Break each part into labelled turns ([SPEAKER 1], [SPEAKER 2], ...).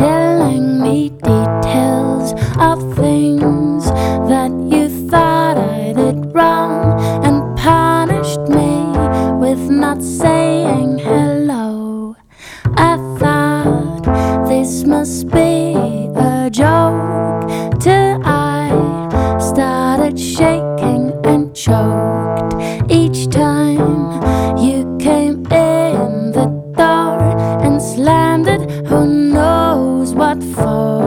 [SPEAKER 1] telling me details of things that you thought I did wrong, and punished me with not saying hello. I thought this must be a joke till I started shaking and choked each time you came in the door and slammed it, who knows what for.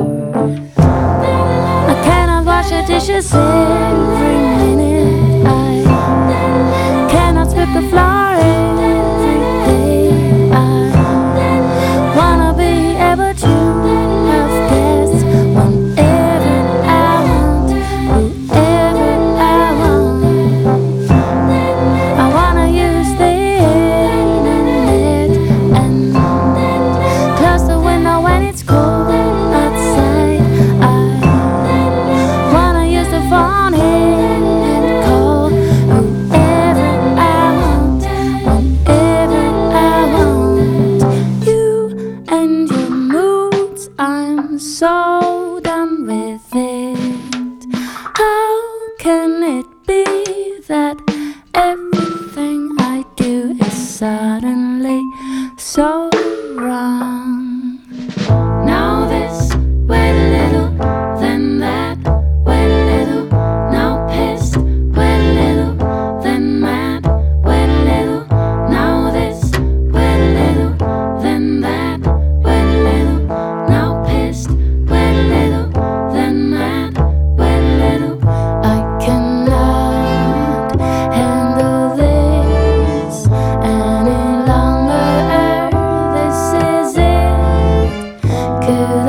[SPEAKER 1] I cannot wash the dishes every minute, I cannot sweep the floor every day. I wanna be able to have guests whenever I want, whoever I want. I wanna use the internet and close the window when it's cold outside. I wanna use the phone and call whoever I want, whenever I want. You and your moods, I'm so done with it. How can it be that everything I do is suddenly so wrong? Now this, way little, then that, way little. Now pissed, way little, then mad, way little. Now this, way little, then that, way little. Now pissed, way little, then mad, way little. I cannot handle this any longer. This is it. Could